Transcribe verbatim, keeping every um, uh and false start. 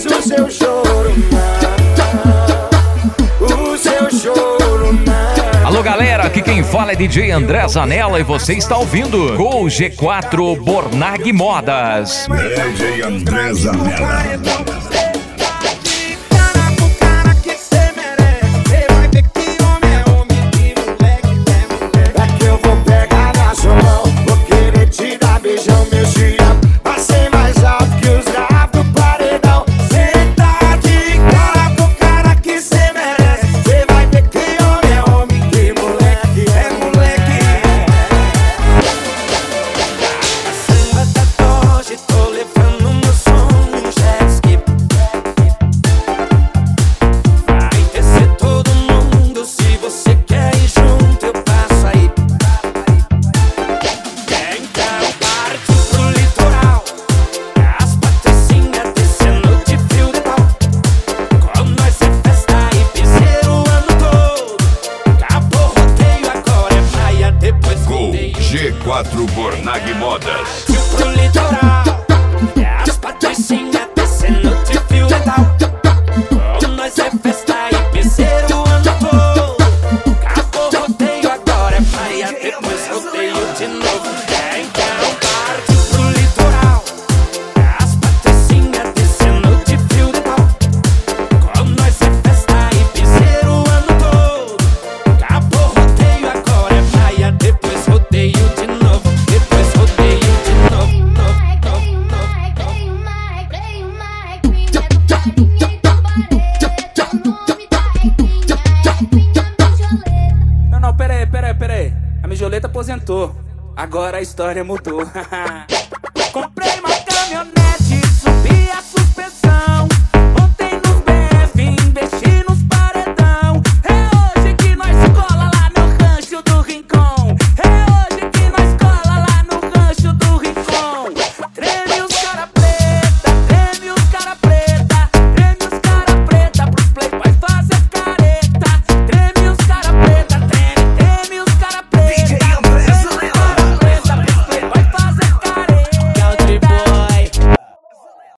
Mas o seu choro não, o seu choro não. Alô galera, aqui quem fala é D J André Zanella e você está ouvindo Gol G quatro Bornag Modas. D J André Zanella. G quatro Bornag Modas. Pro litoral, é as patricinhas descendo de fio dental. Com nós é festa e piseiro o ano todo. Acabou o rodeio, agora é praia, depois rodeio de novo. É então parte pro litoral, é as patricinhas descendo de fio dental. Com nós é festa e piseiro o ano todo. Acabou o rodeio, agora é praia, depois rodeio de novo. Depois rodeio de novo. Não, não, pera aí, pera aí, pera aí. A mijoleta aposentou. Agora a história mudou. Comprei uma caminhonete.